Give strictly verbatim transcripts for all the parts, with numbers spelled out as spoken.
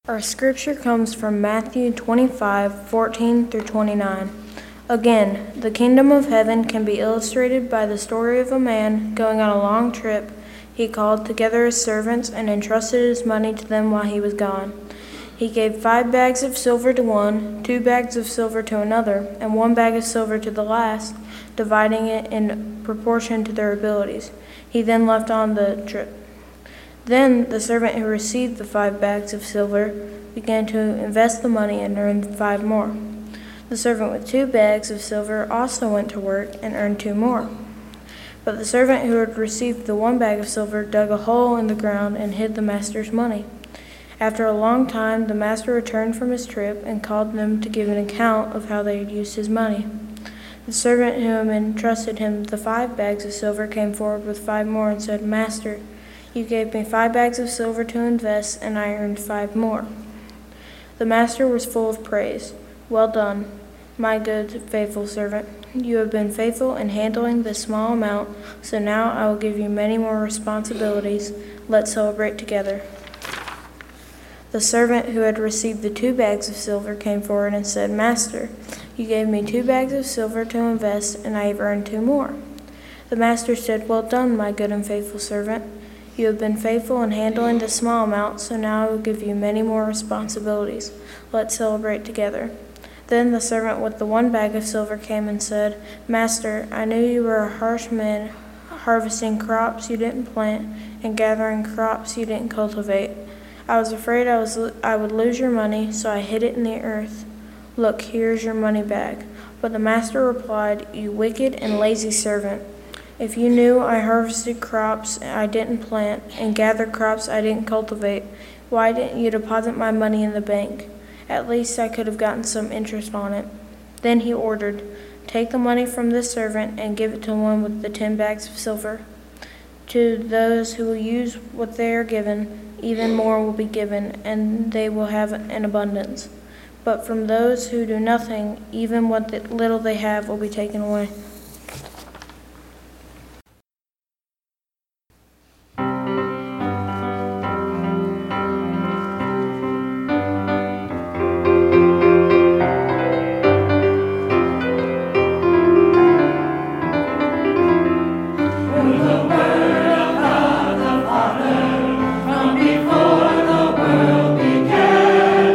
Our scripture comes from Matthew twenty-five, fourteen through twenty-nine. Again, the kingdom of heaven can be illustrated by the story of a man going on a long trip. He called together his servants and entrusted his money to them while he was gone. He gave five bags of silver to one, two bags of silver to another, and one bag of silver to the last, dividing it in proportion to their abilities. He then left on the trip. Then the servant who received the five bags of silver began to invest the money and earned five more. The servant with two bags of silver also went to work and earned two more. But the servant who had received the one bag of silver dug a hole in the ground and hid the master's money. After a long time, the master returned from his trip and called them to give an account of how they had used his money. The servant who had entrusted him the five bags of silver came forward with five more and said, "Master, you gave me five bags of silver to invest, and I earned five more." The master was full of praise. "Well done, my good, faithful servant. You have been faithful in handling this small amount, so now I will give you many more responsibilities. Let's celebrate together." The servant who had received the two bags of silver came forward and said, "Master, you gave me two bags of silver to invest, and I have earned two more." The master said, "Well done, my good and faithful servant. You have been faithful in handling this small amount, so now I will give you many more responsibilities. Let's celebrate together." Then the servant with the one bag of silver came and said, "Master, I knew you were a harsh man, harvesting crops you didn't plant and gathering crops you didn't cultivate. I was afraid I was I would lose your money, so I hid it in the earth. Look, here is your money bag." But the master replied, "You wicked and lazy servant. If you knew I harvested crops I didn't plant and gathered crops I didn't cultivate, why didn't you deposit my money in the bank? At least I could have gotten some interest on it." Then he ordered, "Take the money from this servant and give it to one with the ten bags of silver. To those who will use what they are given, even more will be given, and they will have an abundance. But from those who do nothing, even what little they have will be taken away."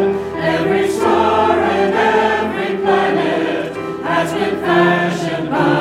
Fashioned by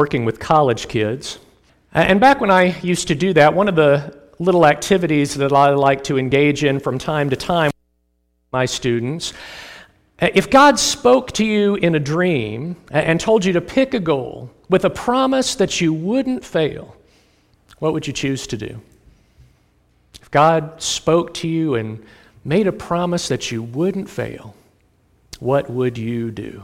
working with college kids. And back when I used to do that, one of the little activities that I like to engage in from time to time with my students, if God spoke to you in a dream and told you to pick a goal with a promise that you wouldn't fail, what would you choose to do? If God spoke to you and made a promise that you wouldn't fail, what would you do?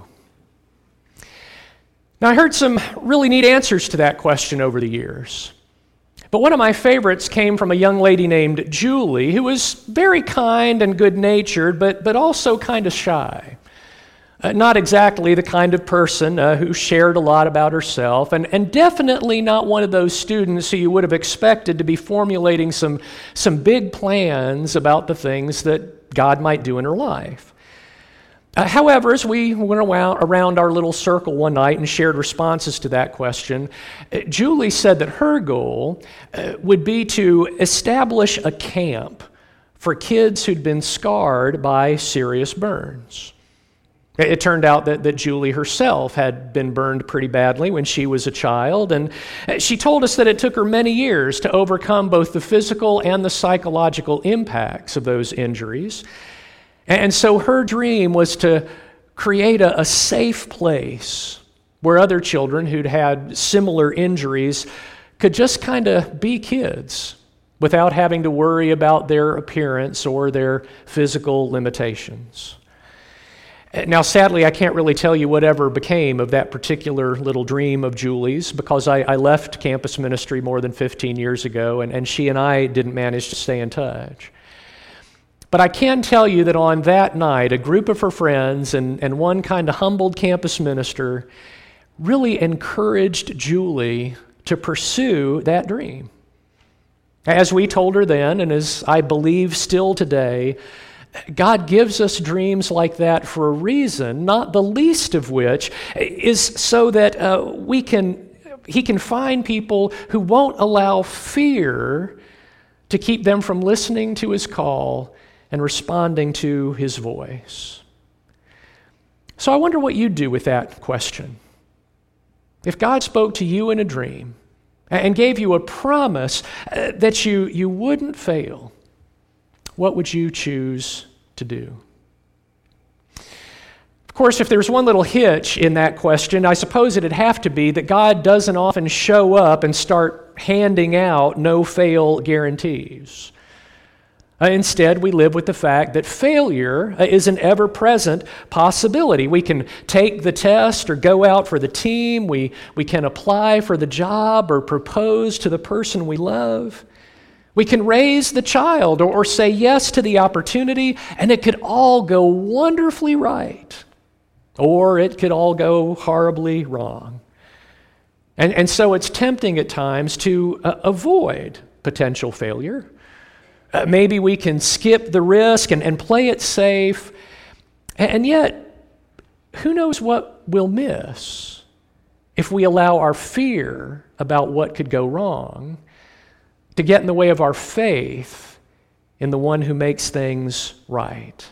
Now, I heard some really neat answers to that question over the years. But one of my favorites came from a young lady named Julie, who was very kind and good-natured, but, but also kind of shy. Uh, not exactly the kind of person uh, who shared a lot about herself, and, and definitely not one of those students who you would have expected to be formulating some, some big plans about the things that God might do in her life. Uh, however, as we went around our little circle one night and shared responses to that question, uh, Julie said that her goal uh, would be to establish a camp for kids who'd been scarred by serious burns. It turned out that, that Julie herself had been burned pretty badly when she was a child, and she told us that it took her many years to overcome both the physical and the psychological impacts of those injuries. And so her dream was to create a, a safe place where other children who'd had similar injuries could just kind of be kids without having to worry about their appearance or their physical limitations. Now, sadly, I can't really tell you whatever became of that particular little dream of Julie's because I, I left campus ministry more than fifteen years ago, and, and she and I didn't manage to stay in touch. But I can tell you that on that night, a group of her friends and, and one kind of humbled campus minister really encouraged Julie to pursue that dream. As we told her then, and as I believe still today, God gives us dreams like that for a reason, not the least of which is so that uh, we can, He can find people who won't allow fear to keep them from listening to His call and responding to His voice. So I wonder what you'd do with that question. If God spoke to you in a dream and gave you a promise that you, you wouldn't fail, what would you choose to do? Of course, if there's one little hitch in that question, I suppose it'd have to be that God doesn't often show up and start handing out no-fail guarantees. Uh, instead, we live with the fact that failure uh, is an ever-present possibility. We can take the test or go out for the team. We, we can apply for the job or propose to the person we love. We can raise the child or, or say yes to the opportunity, and it could all go wonderfully right, or it could all go horribly wrong. And, and so it's tempting at times to uh, avoid potential failure. Uh, maybe we can skip the risk and, and play it safe, and, and yet, who knows what we'll miss if we allow our fear about what could go wrong to get in the way of our faith in the one who makes things right.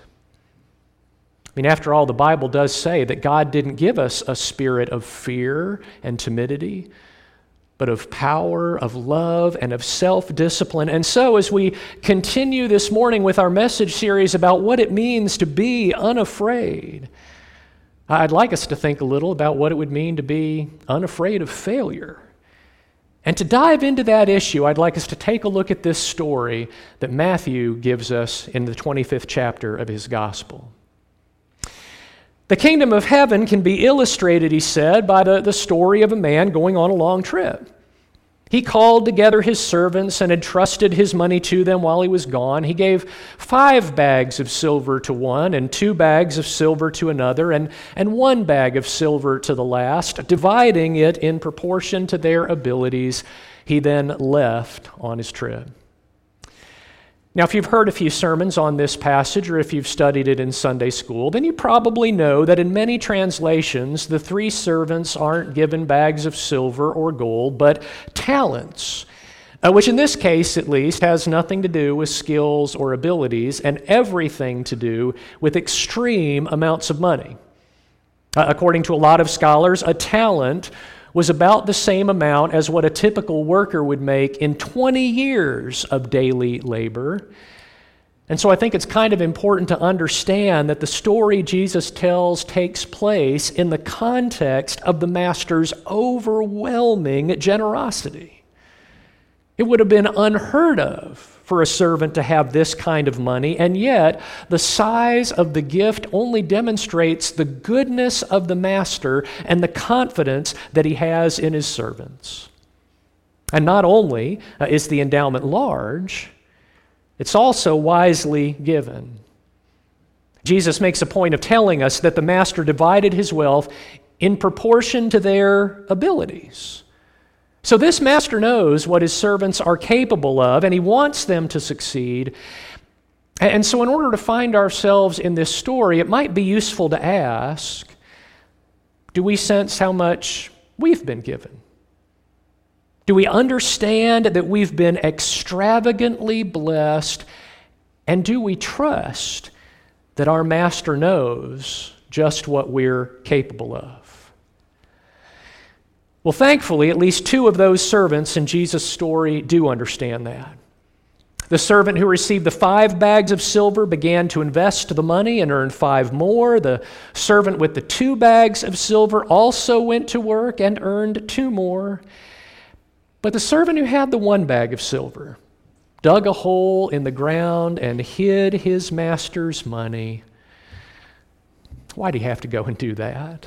I mean, after all, the Bible does say that God didn't give us a spirit of fear and timidity, but of power, of love, and of self-discipline. And so as we continue this morning with our message series about what it means to be unafraid, I'd like us to think a little about what it would mean to be unafraid of failure. And to dive into that issue, I'd like us to take a look at this story that Matthew gives us in the twenty-fifth chapter of his gospel. The kingdom of heaven can be illustrated, he said, by the, the story of a man going on a long trip. He called together his servants and entrusted his money to them while he was gone. He gave five bags of silver to one, and two bags of silver to another, and, and one bag of silver to the last, dividing it in proportion to their abilities. He then left on his trip. Now, if you've heard a few sermons on this passage, or if you've studied it in Sunday school, then you probably know that in many translations, the three servants aren't given bags of silver or gold, but talents, uh, which in this case, at least, has nothing to do with skills or abilities, and everything to do with extreme amounts of money. Uh, according to a lot of scholars, a talent was about the same amount as what a typical worker would make in twenty years of daily labor. And so I think it's kind of important to understand that the story Jesus tells takes place in the context of the master's overwhelming generosity. It would have been unheard of for a servant to have this kind of money, and yet the size of the gift only demonstrates the goodness of the master and the confidence that he has in his servants. And not only uh, is the endowment large, it's also wisely given. Jesus makes a point of telling us that the master divided his wealth in proportion to their abilities. So this master knows what his servants are capable of, and he wants them to succeed. And so in order to find ourselves in this story, it might be useful to ask, do we sense how much we've been given? Do we understand that we've been extravagantly blessed? And do we trust that our master knows just what we're capable of? Well, thankfully, at least two of those servants in Jesus' story do understand that. The servant who received the five bags of silver began to invest the money and earned five more. The servant with the two bags of silver also went to work and earned two more. But the servant who had the one bag of silver dug a hole in the ground and hid his master's money. Why did he have to go and do that?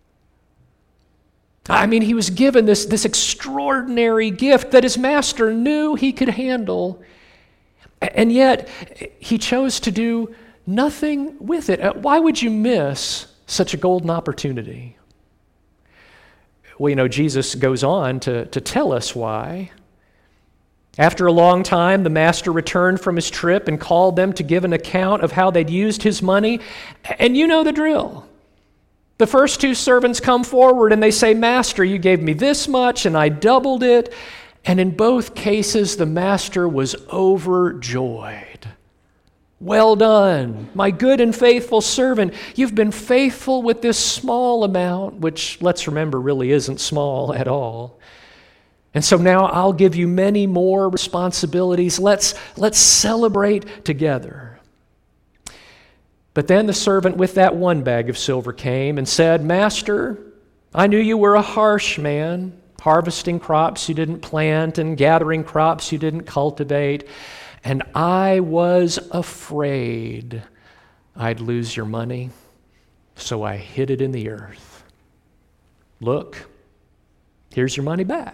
I mean, he was given this, this extraordinary gift that his master knew he could handle, and yet he chose to do nothing with it. Why would you miss such a golden opportunity? Well, you know, Jesus goes on to, to tell us why. After a long time, the master returned from his trip and called them to give an account of how they'd used his money. And you know the drill. The first two servants come forward and they say, "Master, you gave me this much and I doubled it." And in both cases, the master was overjoyed. "Well done, my good and faithful servant. You've been faithful with this small amount," which, let's remember, really isn't small at all. "And so now I'll give you many more responsibilities. Let's, let's celebrate together." But then the servant with that one bag of silver came and said, "Master, I knew you were a harsh man, harvesting crops you didn't plant and gathering crops you didn't cultivate. And I was afraid I'd lose your money, so I hid it in the earth. Look, here's your money back."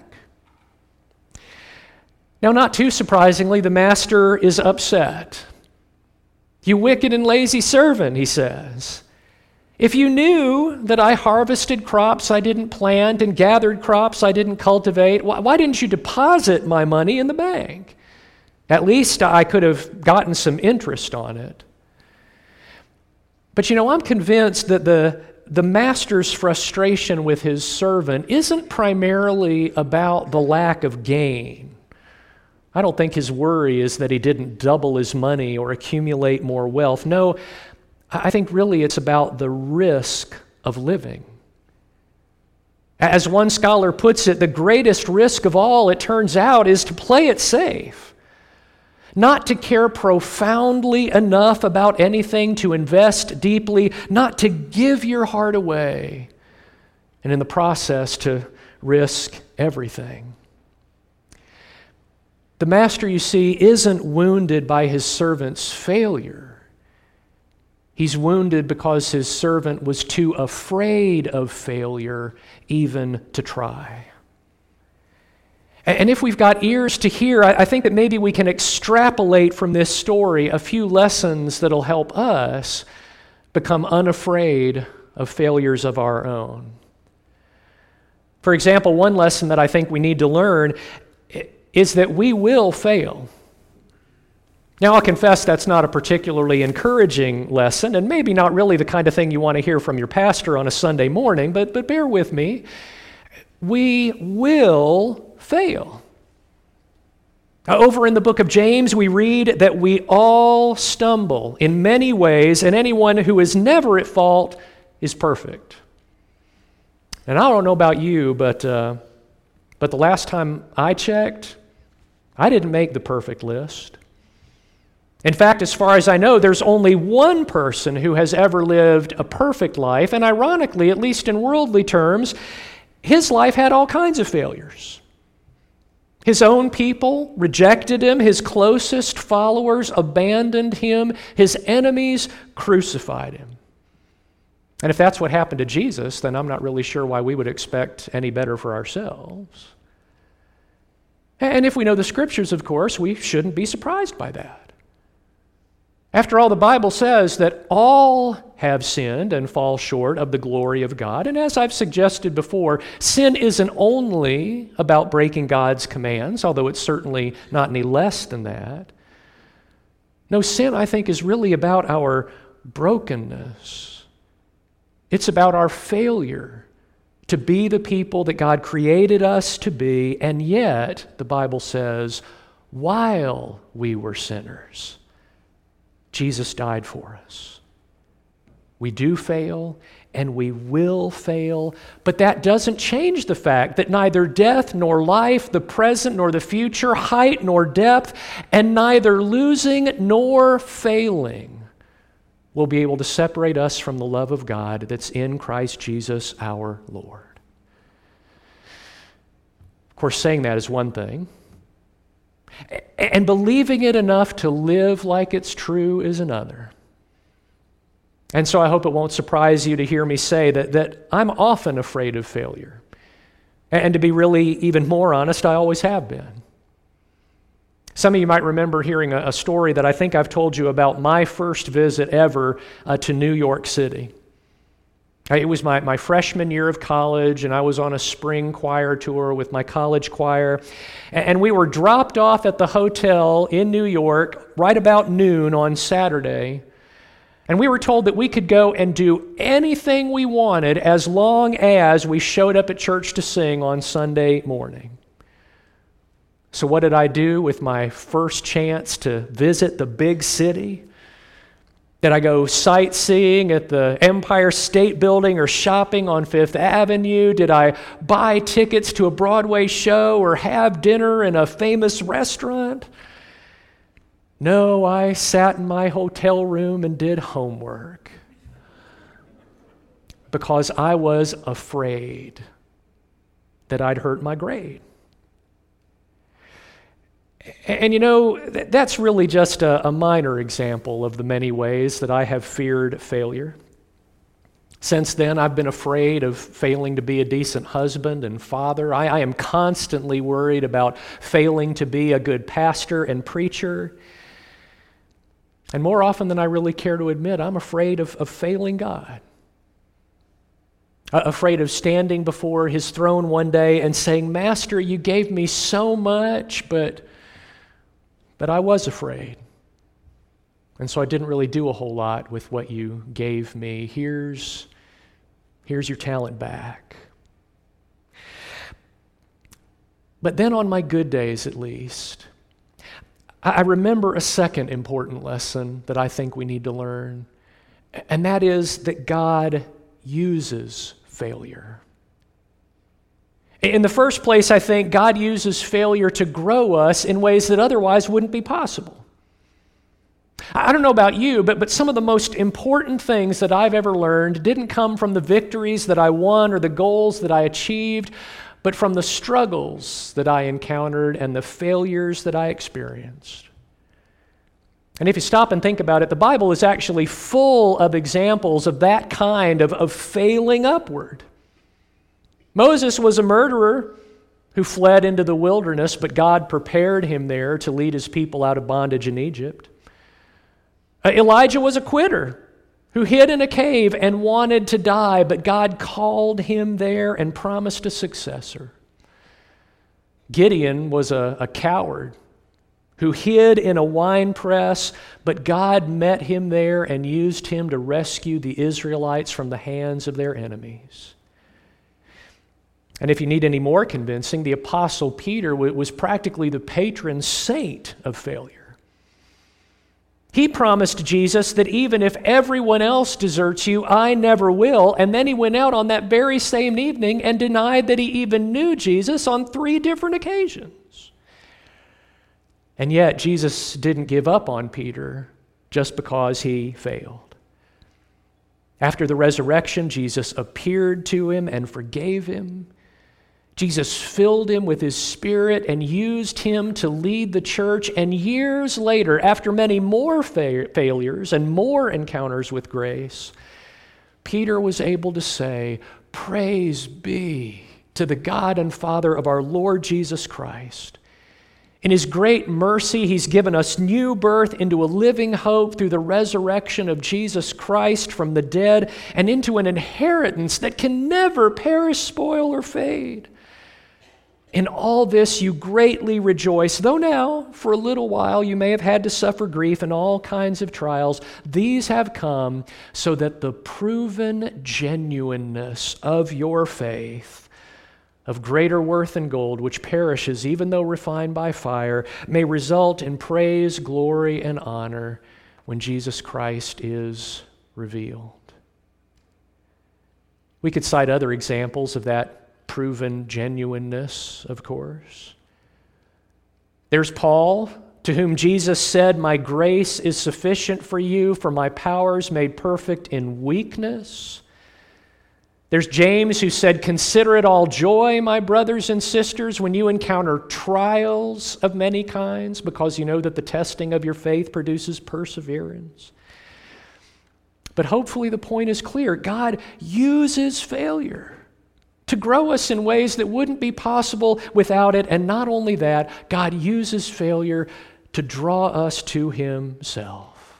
Now, not too surprisingly, the master is upset. "You wicked and lazy servant," he says. "If you knew that I harvested crops I didn't plant and gathered crops I didn't cultivate, why didn't you deposit my money in the bank? At least I could have gotten some interest on it." But you know, I'm convinced that the, the master's frustration with his servant isn't primarily about the lack of gain. I don't think his worry is that he didn't double his money or accumulate more wealth. No, I think really it's about the risk of living. As one scholar puts it, the greatest risk of all, it turns out, is to play it safe. Not to care profoundly enough about anything to invest deeply, not to give your heart away, and in the process to risk everything. The master, you see, isn't wounded by his servant's failure. He's wounded because his servant was too afraid of failure even to try. And if we've got ears to hear, I think that maybe we can extrapolate from this story a few lessons that'll help us become unafraid of failures of our own. For example, one lesson that I think we need to learn is that we will fail. Now, I'll confess that's not a particularly encouraging lesson, and maybe not really the kind of thing you want to hear from your pastor on a Sunday morning, but, but bear with me. We will fail. Over in the book of James, we read that we all stumble in many ways, and anyone who is never at fault is perfect. And I don't know about you, but, uh, but the last time I checked, I didn't make the perfect list. In fact, as far as I know, there's only one person who has ever lived a perfect life, and ironically, at least in worldly terms, his life had all kinds of failures. His own people rejected him, his closest followers abandoned him, his enemies crucified him. And if that's what happened to Jesus, then I'm not really sure why we would expect any better for ourselves. And if we know the Scriptures, of course, we shouldn't be surprised by that. After all, the Bible says that all have sinned and fall short of the glory of God. And as I've suggested before, sin isn't only about breaking God's commands, although it's certainly not any less than that. No, sin, I think, is really about our brokenness. It's about our failure to be the people that God created us to be, and yet, the Bible says, while we were sinners, Jesus died for us. We do fail, and we will fail, but that doesn't change the fact that neither death nor life, the present nor the future, height nor depth, and neither losing nor failing will be able to separate us from the love of God that's in Christ Jesus our Lord. Of course, saying that is one thing. And believing it enough to live like it's true is another. And so I hope it won't surprise you to hear me say that, that I'm often afraid of failure. And to be really even more honest, I always have been. Some of you might remember hearing a, a story that I think I've told you about my first visit ever uh, to New York City. It was my, my freshman year of college, and I was on a spring choir tour with my college choir. And we were dropped off at the hotel in New York right about noon on Saturday. And we were told that we could go and do anything we wanted as long as we showed up at church to sing on Sunday morning. So what did I do with my first chance to visit the big city? Did I go sightseeing at the Empire State Building or shopping on Fifth Avenue? Did I buy tickets to a Broadway show or have dinner in a famous restaurant? No, I sat in my hotel room and did homework because I was afraid that I'd hurt my grade. And you know, that's really just a, a minor example of the many ways that I have feared failure. Since then, I've been afraid of failing to be a decent husband and father. I, I am constantly worried about failing to be a good pastor and preacher. And more often than I really care to admit, I'm afraid of, of failing God. Afraid of standing before His throne one day and saying, "Master, you gave me so much, but... But I was afraid, and so I didn't really do a whole lot with what you gave me. Here's, here's your talent back." But then on my good days, at least, I remember a second important lesson that I think we need to learn, and that is that God uses failure. In the first place, I think God uses failure to grow us in ways that otherwise wouldn't be possible. I don't know about you, but, but some of the most important things that I've ever learned didn't come from the victories that I won or the goals that I achieved, but from the struggles that I encountered and the failures that I experienced. And if you stop and think about it, the Bible is actually full of examples of that kind of, of failing upward. Moses was a murderer who fled into the wilderness, but God prepared him there to lead His people out of bondage in Egypt. Uh, Elijah was a quitter who hid in a cave and wanted to die, but God called him there and promised a successor. Gideon was a, a coward who hid in a wine press, but God met him there and used him to rescue the Israelites from the hands of their enemies. And if you need any more convincing, the Apostle Peter was practically the patron saint of failure. He promised Jesus that even if everyone else deserts you, I never will. And then he went out on that very same evening and denied that he even knew Jesus on three different occasions. And yet, Jesus didn't give up on Peter just because he failed. After the resurrection, Jesus appeared to him and forgave him. Jesus filled him with his Spirit and used him to lead the church. And years later, after many more fa- failures and more encounters with grace, Peter was able to say, "Praise be to the God and Father of our Lord Jesus Christ. In his great mercy, he's given us new birth into a living hope through the resurrection of Jesus Christ from the dead and into an inheritance that can never perish, spoil, or fade. In all this you greatly rejoice, though now, for a little while, you may have had to suffer grief and all kinds of trials. These have come so that the proven genuineness of your faith, of greater worth than gold, which perishes even though refined by fire, may result in praise, glory, and honor when Jesus Christ is revealed." We could cite other examples of that proven genuineness, of course. There's Paul, to whom Jesus said, "My grace is sufficient for you, for my power is made perfect in weakness." There's James, who said, "Consider it all joy, my brothers and sisters, when you encounter trials of many kinds, because you know that the testing of your faith produces perseverance." But hopefully the point is clear. God uses failure to grow us in ways that wouldn't be possible without it. And not only that, God uses failure to draw us to himself.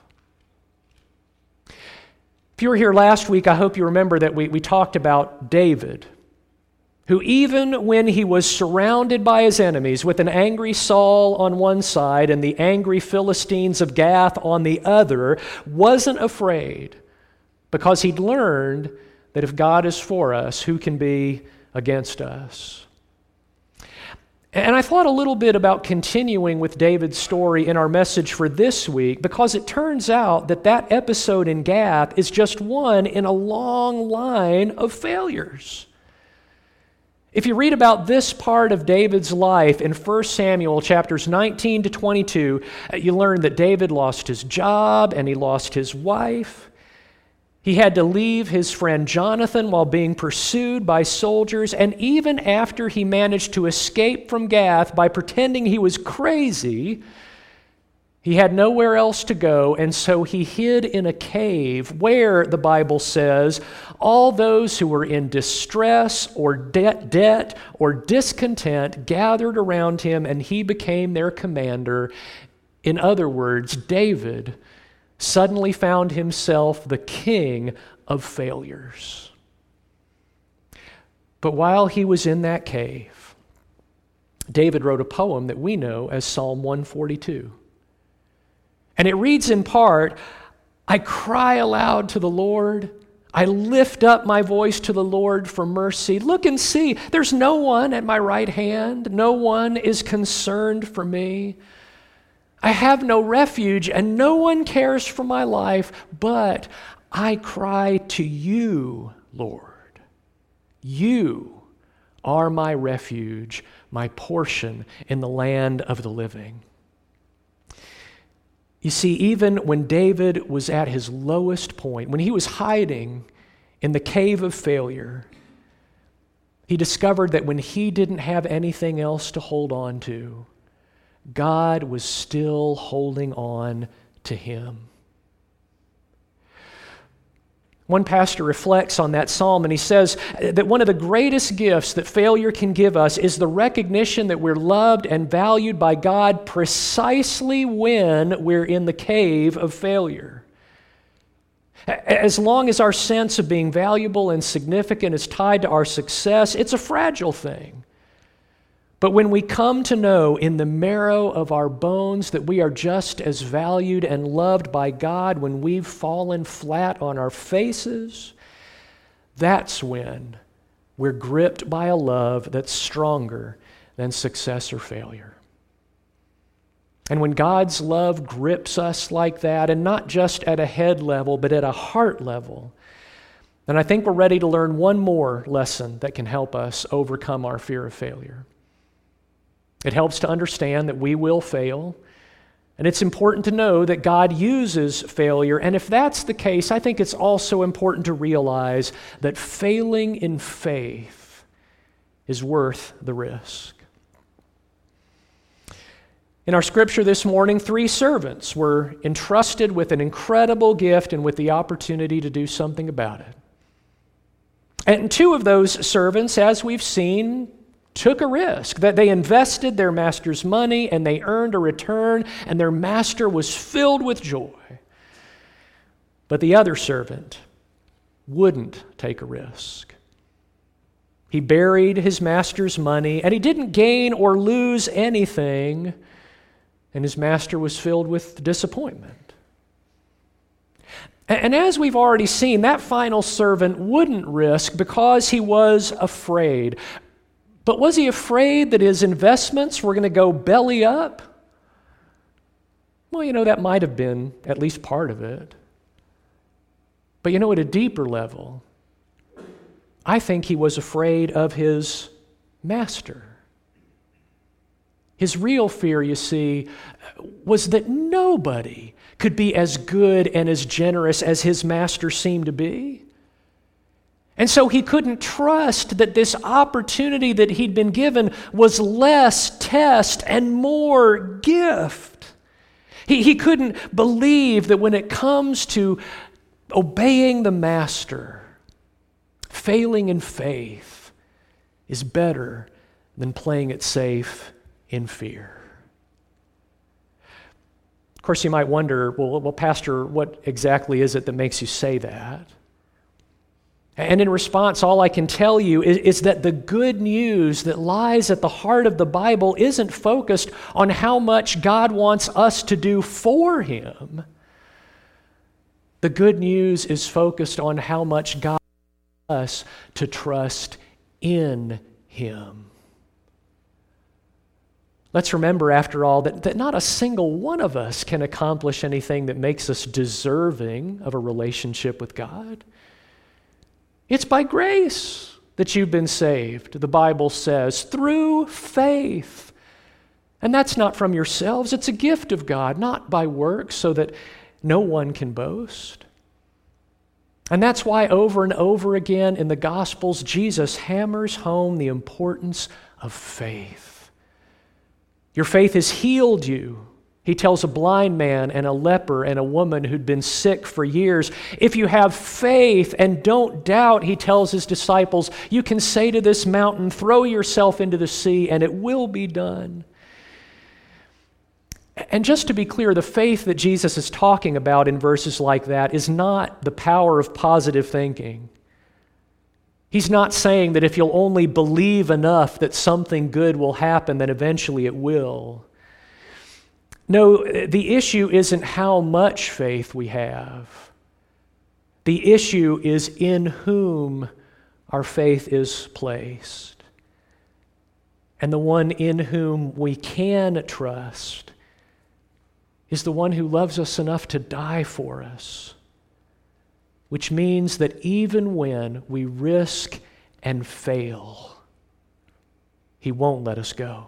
If you were here last week, I hope you remember that we, we talked about David, who even when he was surrounded by his enemies, with an angry Saul on one side and the angry Philistines of Gath on the other, wasn't afraid, because he'd learned that if God is for us, who can be against us? And I thought a little bit about continuing with David's story in our message for this week, because it turns out that that episode in Gath is just one in a long line of failures. If you read about this part of David's life in First Samuel chapters nineteen to twenty-two, you learn that David lost his job and he lost his wife. He had to leave his friend Jonathan while being pursued by soldiers, and even after he managed to escape from Gath by pretending he was crazy, he had nowhere else to go, and so he hid in a cave where, the Bible says, all those who were in distress or debt, debt or discontent gathered around him, and he became their commander. In other words, David suddenly found himself the king of failures. But while he was in that cave, David wrote a poem that we know as Psalm one forty-two. And it reads in part, "I cry aloud to the Lord. I lift up my voice to the Lord for mercy. Look and see, there's no one at my right hand. No one is concerned for me. I have no refuge, and no one cares for my life, but I cry to you, Lord. You are my refuge, my portion in the land of the living." You see, even when David was at his lowest point, when he was hiding in the cave of failure, he discovered that when he didn't have anything else to hold on to, God was still holding on to him. One pastor reflects on that psalm, and he says that one of the greatest gifts that failure can give us is the recognition that we're loved and valued by God precisely when we're in the cave of failure. As long as our sense of being valuable and significant is tied to our success, it's a fragile thing. But when we come to know in the marrow of our bones that we are just as valued and loved by God when we've fallen flat on our faces, that's when we're gripped by a love that's stronger than success or failure. And when God's love grips us like that, and not just at a head level, but at a heart level, then I think we're ready to learn one more lesson that can help us overcome our fear of failure. It helps to understand that we will fail, and it's important to know that God uses failure. And if that's the case, I think it's also important to realize that failing in faith is worth the risk. In our scripture this morning, three servants were entrusted with an incredible gift and with the opportunity to do something about it. And two of those servants, as we've seen, took a risk, that they invested their master's money and they earned a return, and their master was filled with joy. But the other servant wouldn't take a risk. He buried his master's money, and he didn't gain or lose anything, and his master was filled with disappointment. And as we've already seen, that final servant wouldn't risk because he was afraid. But was he afraid that his investments were going to go belly up? Well, you know, that might have been at least part of it. But you know, at a deeper level, I think he was afraid of his master. His real fear, you see, was that nobody could be as good and as generous as his master seemed to be. And so he couldn't trust that this opportunity that he'd been given was less test and more gift. He, he couldn't believe that when it comes to obeying the master, failing in faith is better than playing it safe in fear. Of course, you might wonder, well, well, Pastor, what exactly is it that makes you say that? And in response, all I can tell you is, is that the good news that lies at the heart of the Bible isn't focused on how much God wants us to do for Him. The good news is focused on how much God wants us to trust in Him. Let's remember, after all, that, that not a single one of us can accomplish anything that makes us deserving of a relationship with God. It's by grace that you've been saved, the Bible says, through faith. And that's not from yourselves. It's a gift of God, not by works, so that no one can boast. And that's why over and over again in the Gospels, Jesus hammers home the importance of faith. Your faith has healed you. He tells a blind man and a leper and a woman who'd been sick for years, if you have faith and don't doubt, he tells his disciples, you can say to this mountain, throw yourself into the sea, and it will be done. And just to be clear, the faith that Jesus is talking about in verses like that is not the power of positive thinking. He's not saying that if you'll only believe enough that something good will happen, then eventually it will. No, the issue isn't how much faith we have. The issue is in whom our faith is placed. And the one in whom we can trust is the one who loves us enough to die for us. Which means that even when we risk and fail, He won't let us go.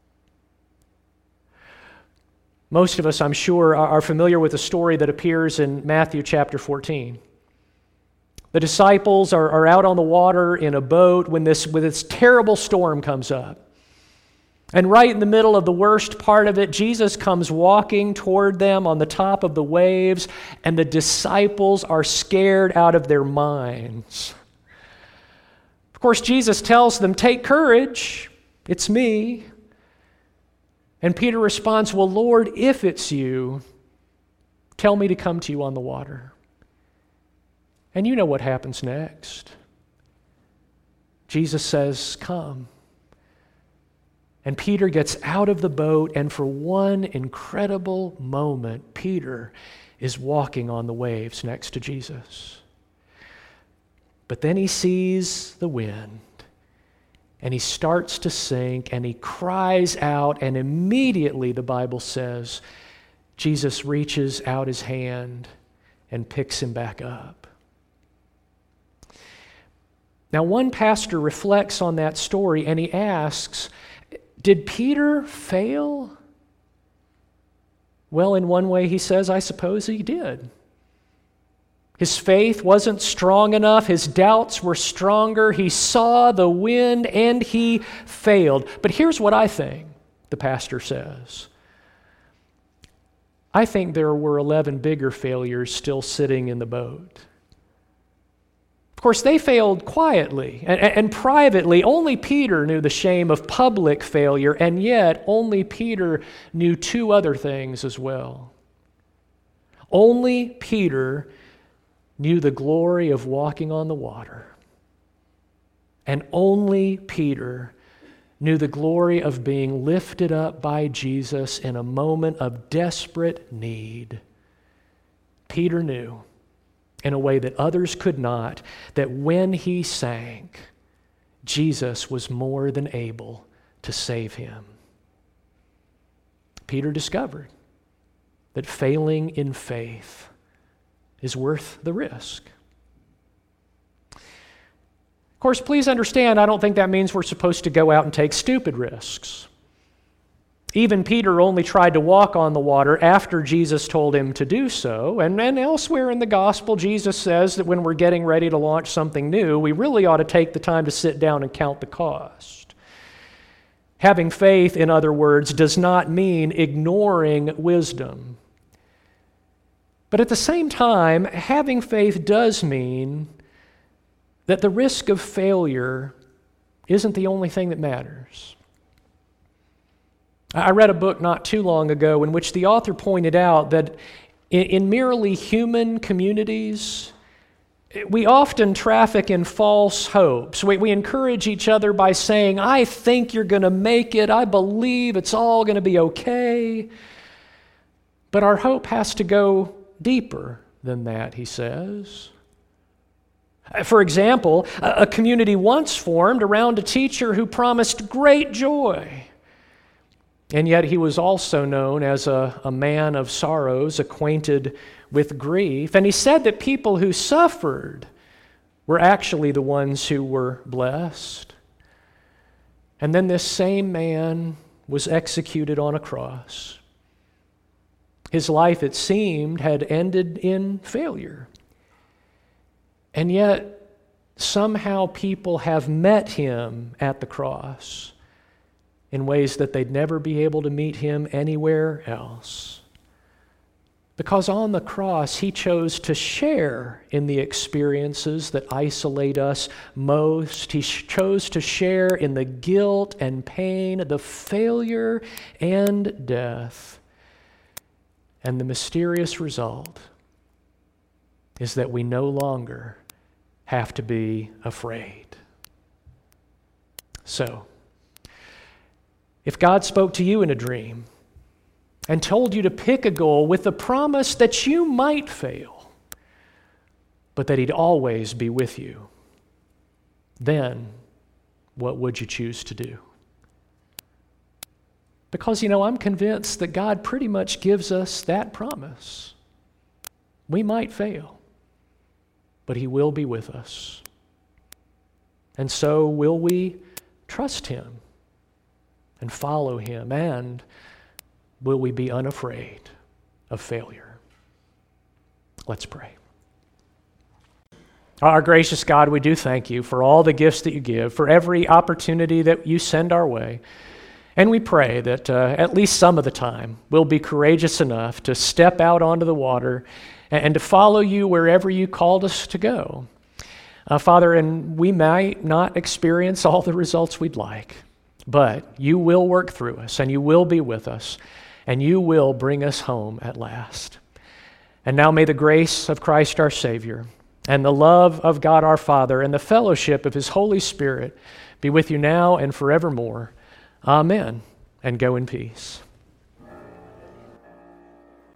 Most of us, I'm sure, are familiar with a story that appears in Matthew chapter fourteen. The disciples are, are out on the water in a boat when this, when this terrible storm comes up. And right in the middle of the worst part of it, Jesus comes walking toward them on the top of the waves, and the disciples are scared out of their minds. Of course, Jesus tells them, take courage, it's me. And Peter responds, well, Lord, if it's you, tell me to come to you on the water. And you know what happens next. Jesus says, come. And Peter gets out of the boat, and for one incredible moment, Peter is walking on the waves next to Jesus. But then he sees the wind, and he starts to sink, and he cries out, and immediately, the Bible says, Jesus reaches out his hand and picks him back up. Now, one pastor reflects on that story, and he asks, did Peter fail? Well, in one way, he says, I suppose he did. His faith wasn't strong enough. His doubts were stronger. He saw the wind and he failed. But here's what I think, the pastor says. I think there were eleven bigger failures still sitting in the boat. Of course, they failed quietly and, and privately. Only Peter knew the shame of public failure, and yet only Peter knew two other things as well. Only Peter knew the glory of walking on the water. And only Peter knew the glory of being lifted up by Jesus in a moment of desperate need. Peter knew, in a way that others could not, that when he sank, Jesus was more than able to save him. Peter discovered that failing in faith is worth the risk. Of course, please understand, I don't think that means we're supposed to go out and take stupid risks. Even Peter only tried to walk on the water after Jesus told him to do so. And, and elsewhere in the gospel, Jesus says that when we're getting ready to launch something new, we really ought to take the time to sit down and count the cost. Having faith, in other words, does not mean ignoring wisdom. But at the same time, having faith does mean that the risk of failure isn't the only thing that matters. I read a book not too long ago in which the author pointed out that in, in merely human communities, we often traffic in false hopes. We, we encourage each other by saying, I think you're going to make it. I believe it's all going to be okay. But our hope has to go deeper than that, he says. For example, a community once formed around a teacher who promised great joy. And yet he was also known as a, a man of sorrows, acquainted with grief. And he said that people who suffered were actually the ones who were blessed. And then this same man was executed on a cross. His life, it seemed, had ended in failure. And yet, somehow people have met him at the cross in ways that they'd never be able to meet him anywhere else. Because on the cross, he chose to share in the experiences that isolate us most. He chose to share in the guilt and pain, the failure and death. And the mysterious result is that we no longer have to be afraid. So, if God spoke to you in a dream and told you to pick a goal with the promise that you might fail, but that he'd always be with you, then what would you choose to do? Because, you know, I'm convinced that God pretty much gives us that promise. We might fail, but he will be with us. And so will we trust him and follow him, and will we be unafraid of failure? Let's pray. Our gracious God, we do thank you for all the gifts that you give, for every opportunity that you send our way. And we pray that uh, at least some of the time we'll be courageous enough to step out onto the water and, and to follow you wherever you called us to go. Uh, Father, and we might not experience all the results we'd like, but you will work through us, and you will be with us, and you will bring us home at last. And now may the grace of Christ our Savior, and the love of God our Father, and the fellowship of his Holy Spirit be with you now and forevermore. Amen. And go in peace.